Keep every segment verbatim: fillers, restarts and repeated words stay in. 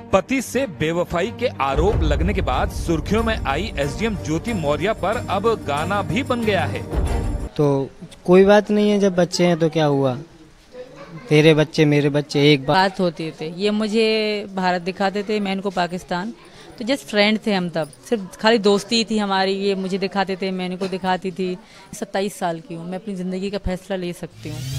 पति से बेवफाई के आरोप लगने के बाद सुर्खियों में आई एसडीएम ज्योति मौर्य पर अब गाना भी बन गया है। तो कोई बात नहीं है, जब बच्चे हैं तो क्या हुआ, तेरे बच्चे मेरे बच्चे एक बात होती थे। ये मुझे भारत दिखाते थे, मैं इनको पाकिस्तान। तो जस्ट फ्रेंड थे हम, तब सिर्फ खाली दोस्ती थी हमारी। ये मुझे दिखाते थे, मैं इनको दिखाती थी। सत्ताईस साल की हूँ, मैं अपनी ज़िंदगी का फैसला ले सकती हूँ।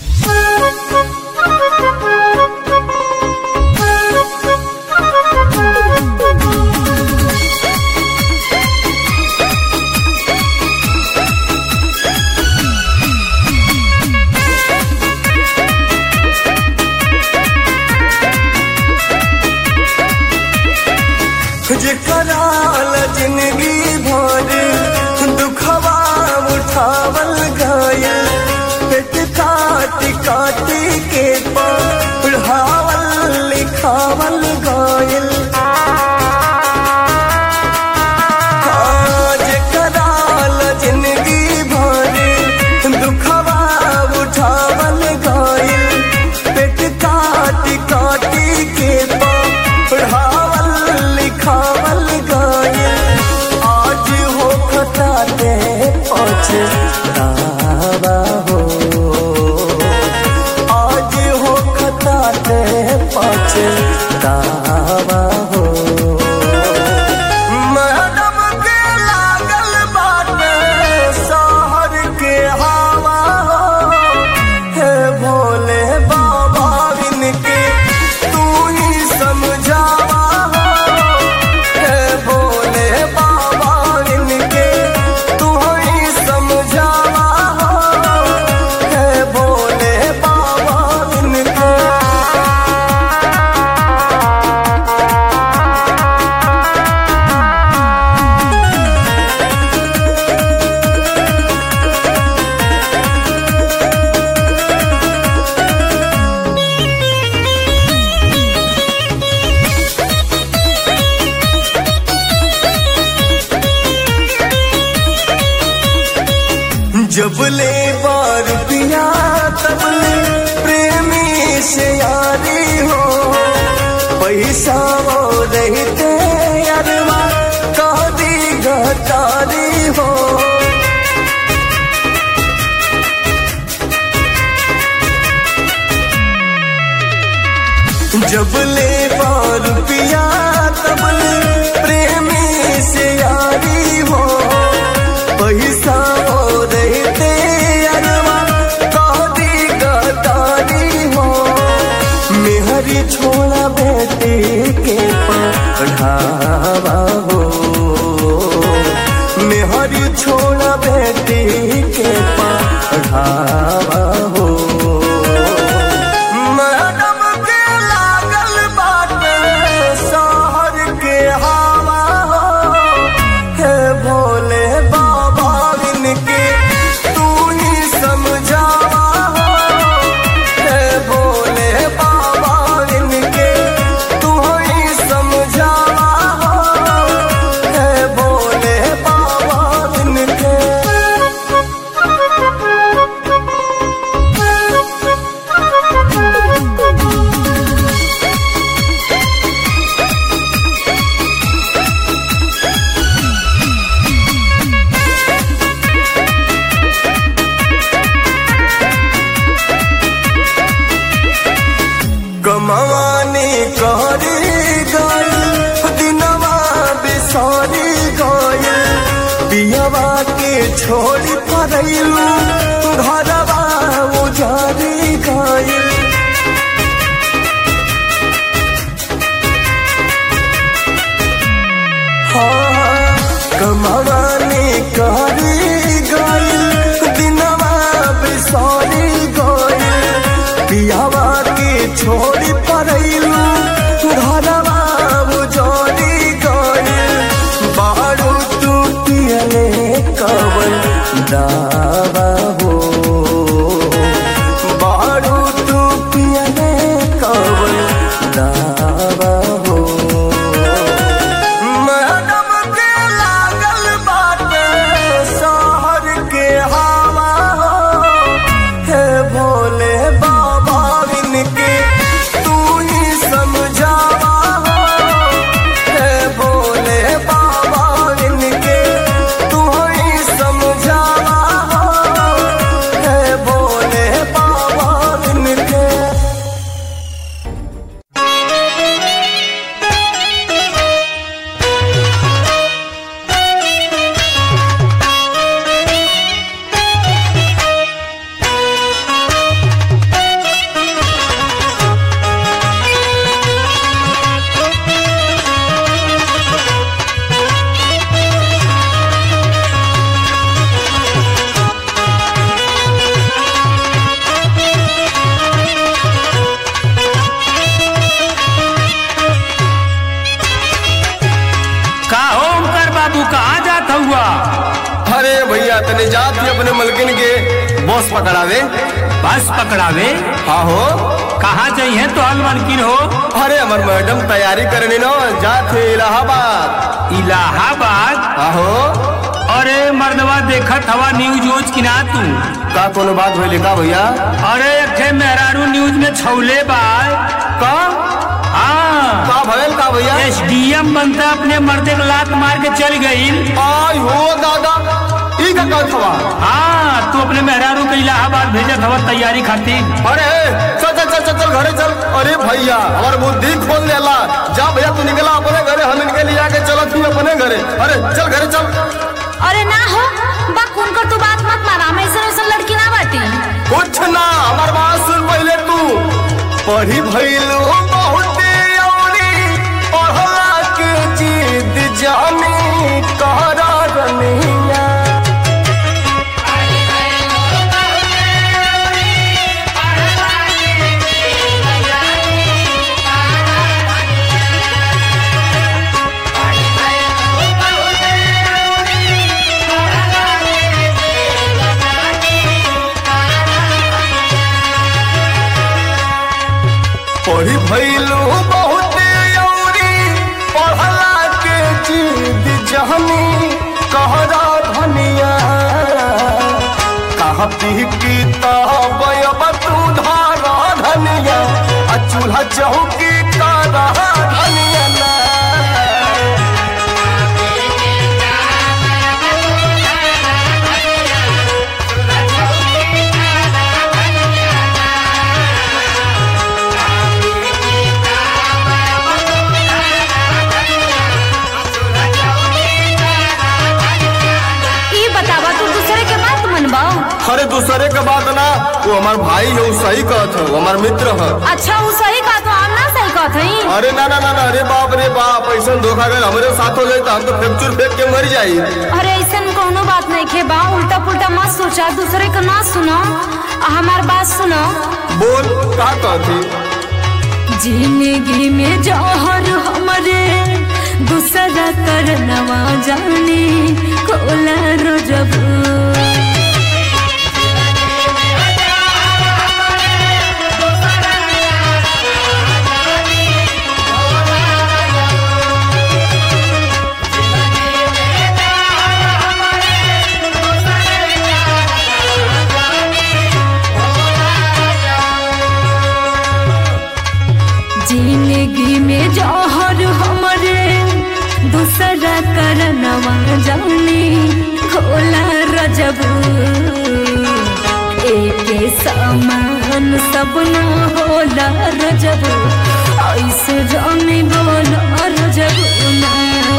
तुझे कराल जिंदगी भर दुखवा उठावल गया, पेट काटी काटी के पढ़ावल लिखावल गया। आज कराल जिंदगी भर दुखवा उठावल गया, पेट काटी काटी के पढ़ावल लिखावल गया। आज हो खताते पछतावा हो, आज हो खताते पछतावा हो। मैडम के लागल बाटे शहर के हवा हो, हे भोले बाबा इनके तू ही समझावा। जब ले बार पिया तब ले प्रेमी से यारी हो, पैसा वो रहते अरवा कादी गतारी हो। जब ले बार पिया तब ले प्रेमी से यारी हो, पैसा वो रहते अरवा कादी गतारी हो। मेहरी छोड़ा बेटे के पढ़ावा हो, मेहरी छोड़ा बेटे के पढ़ावा हो। मैडम के लागल बाटे शहर के हवा हो, हे भोले बाबा इनके तू ही समझावा। हे भोले बाबा इनके तू ही समझावा। हे भोले बाबा इनके कमाने करी गई दिनवा बिसारी गई, पियवा के छोड़ी पड़ैलू घरवा उजारी गई। हाँ कमाने करी गई दिनवा बिसारी गई, पियवा के छोड़ी पड़ैलू घरवा उजारी गई। बारू तू पियले कवन दावा हो, बारू तू पियले कवन दावा हो। मैडम के लागल बाटे कहाँ जाता हुआ? अरे भैया तने जात ही अपने मलकिन के बस पकड़ावे। बस पकड़ावे? हाँ हो। कहाँ चाहिए तो हल मलकिन हो? अरे हमार मैडम तैयारी करनी ना, जात है इलाहाबाद। इलाहाबाद? आहो। अरे मर्दवा देखत हवा न्यूज वूज की ना तू? का कोनो बात होई लिखा भैया? अरे अखे मेहरारू न्यूज में छौले बा का? हाँ का भयल का भैया? एसडीएम बनता अपने मर्दे को लात मार के चल गई। आई हो दादा, ई का कहत हवा? हाँ तू अपने मेहरारू के इलाहाबाद भेजत हवा तैयारी खातिर। अरे चल चल चल चल घरे चल। अरे भैया हमार बुद्धि खोल लेला। जा भैया तू निकला अपने घरे, हम इनके लिया के चलत ही अपने घरे। अरे चल घरे चल। अरे ना हो बा कौन कर तू बात मत मारा, हम ऐसा ऐसा लड़की ना बाटी। कुछ ना, हमार बात सुन पहले तू। पढ़ी भइलू बहुते औरी, पढ़ला के जिद जानी कहरा रनिया। पढ़ी भइलू बहुते औरी, पढ़ला के जिद जहनी कहरा धनिया। कहा पी की तब तू धारा धनिया, आ चूल्हा चौकी का रहा धनिया ना। अरे दूसरे के बात ना, वो हमार भाई है, वो सही कहत है, वो हमार मित्र है। अच्छा वो सही कहत हो, हम ना सही कहत हई? अरे ना ना ना ना, अरे बाप रे बाप, ऐसा धोखा कर हमारे साथ हो जाए तो हम तो फ्रैक्चर फेंक के मर जाई। अरे ऐसा कोनो बात नहीं के बा, उल्टा पुल्टा मत सोचा, दूसरे का ना सुनो, हमार बात सुनो। बोल का कहती? जिंदगी में जौहर हमारे दूसरा करनवा जाने कोला रोजब। जिंदगी में जौहर हमारे दूसरा करनवा जाने खोला रजब। एक समान सब न होला रजब, ऐसे जाने बोला रजब ना।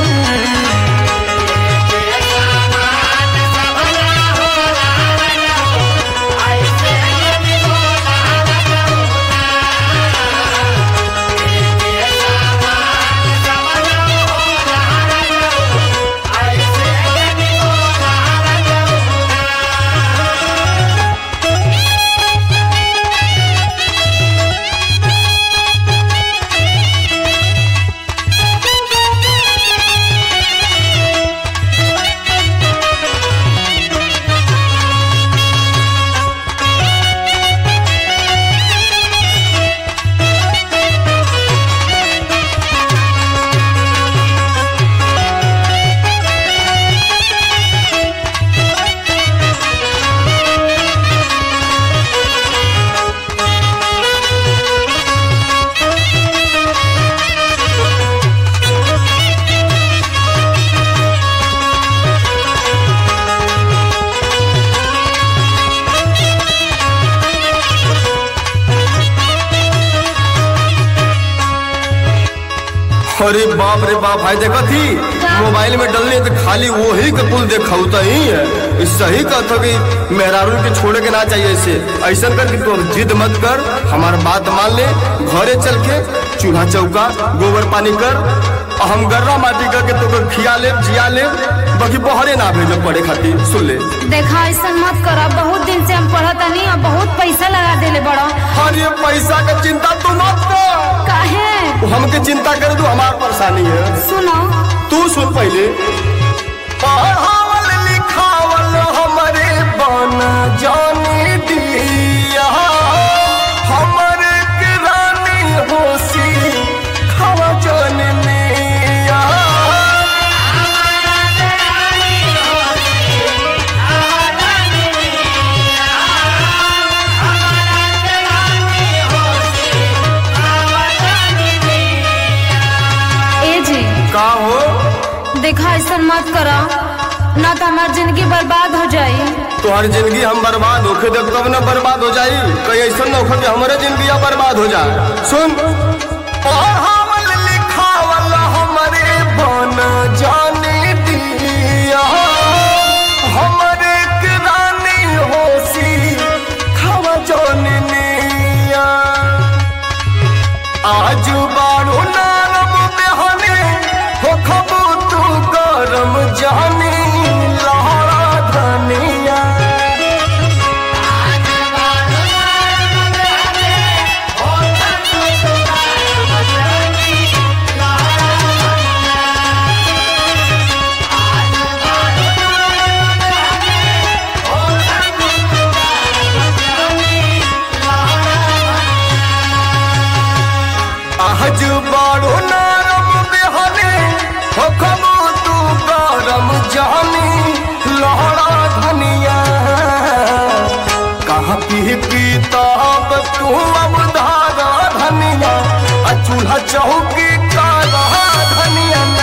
अरे बाप रे बाप, भाई देखा थी मोबाइल में डलने तो खाली वही का पुल देखा ही है। सही कहता कि मेहरारू के छोड़े के ना चाहिए इसे। ऐसा कर कि तू जिद मत कर, हमारा बात मान ले, घरे चल के चूल्हा चौका गोबर पानी कर, हम गर्रा माटी करके तो खिया ले जिया ले, बाकी बहरे ना भेजो पड़े खातिर। सुन ले देखा ऐसा मत करा, बहुत दिन से हम पढ़ता नहीं और बहुत पैसा लगा देले बड़ा। अरे पैसा का चिंता तू मत कर। काहे? हमके चिंता कर दू, हमार परेशानी है। सुनो तू सुन पहले। पढ़ावल लिखावल हमरे बना जाने दिया, हमरे के रानी होशी खावा जाने दिया। ए जी का हो? देखा ऐसा मत करा ना तो हमारी जिंदगी बर्बाद हो जाए। तुम्हारी जिंदगी हम बर्बाद होके देख तब ना बर्बाद हो जाई, कहीं ऐसा न हो कि हमारे जिंदगी बर्बाद हो जाए। सुन, पढ़ावल लिखावल हमरे बना जाने दिया, हमरे के रानी होशी खावा जाने दिया। आज बारू नारम बेहने हो खबू तू गरम जानी लहरा धनिया। आज बारू नारम बेहने हो खबू तू गरम जानी लहरा धनिया। कहाँ पी किताब तू अब धारा धनिया, आ चूल्हा चौकी का रहा धनिया ना।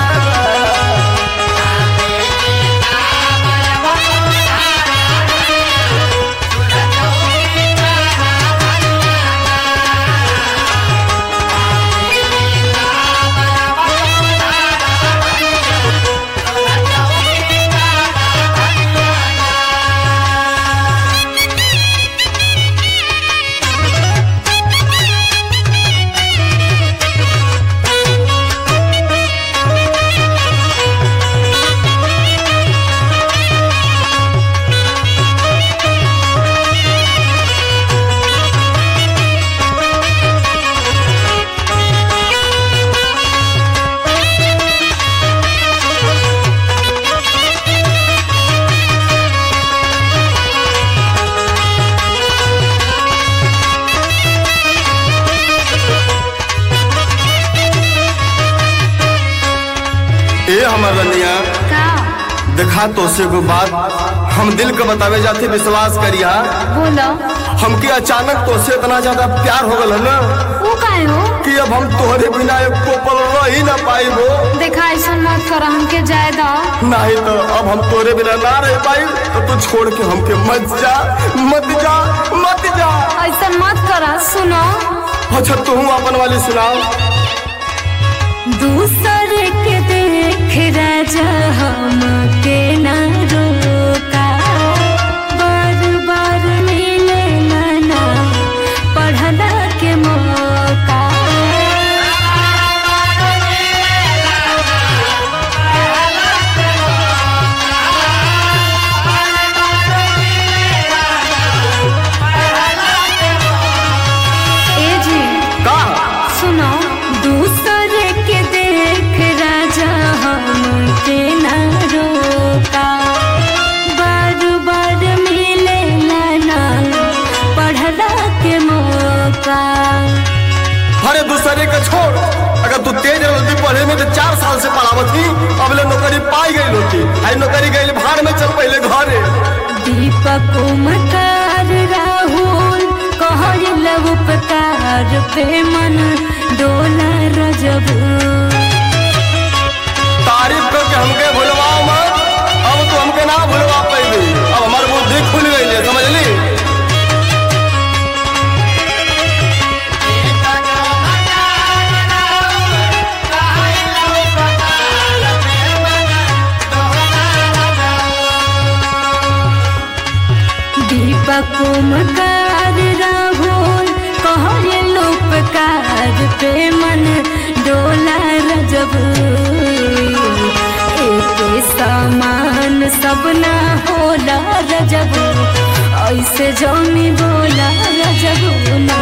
ए हमर रनिया का देखा तो से को बात हम दिल के बतावे जाते, विश्वास करिया। बोलो हमके अचानक तो से इतना ज्यादा प्यार हो गल है ना वो काहे हो? कि अब हम तोहरे बिना एक पल रह ही ना पाइबो। देखा ऐसा मत करा, हमके जाए दो। नहीं तो अब हम तोरे बिना ना रह पाई तो तू छोड़ के हमके मत जा, मत जा, मत जा। ऐसा मत करा, सुनो। अच्छा तू अपन वाली सुनाओ। दूसरे के देख राजा हमके ना रोका, बार बार मिले ना पढ़ला के मौका। ए जी का सुनो, दूसरे के देख राजा हमके ना रोका, बार बार मिले ना पढ़ला के मौका। अरे दूसरे के छोड़, अगर तू तेज रहती पढ़े में तो चार साल से पढ़ावत थी, अब ले नौकरी पाई गई होती। आई नौकरी गई भाड़ में, चल पहले घरे। दीपक मकार राहुल कहल लव उपकार पे मन डोला रजब। तारीफ करके हमके भुलवाओ मत, अब तू हमके ना भुलवा पाई। अब हमारी बुद्धि खुल गई है, समझ ली। दीपक मकार राहुल कहल उपकार पे मन डोला रजब। एक समान सब ना होला रजब, ऐसे जमी बोला रजब ना।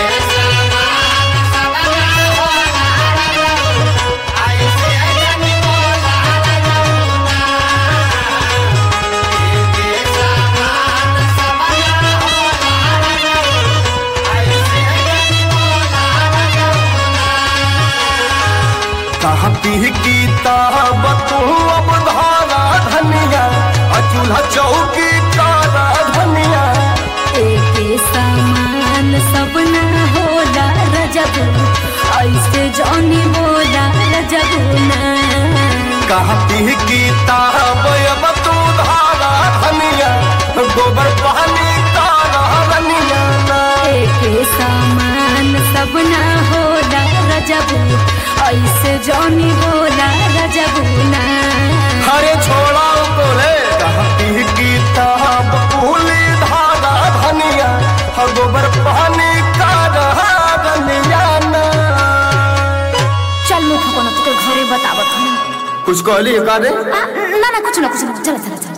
ऐसे पी की ताब तू अब धारा धनिया चूल्हा चौकी कारा धनिया। एके सामान सब ना होला रजबू ऐसे जानी बोला रजबू ना। कहा पी की ताब अब तू धारा धनिया गोबर पानी कारा धनिया। एके सामान सब ना होला रजबू ऐसे जानी बोला रजबू ना। अरे छोड़ा को रे कहा पी की ताब फूली धारा धनिया गोबर पानी कारा धनिया ना। चल मुझको ना तो घरे बतावत हूँ। कुछ कहली का रे? ना ना कुछ ना कुछ ना चल चल चल।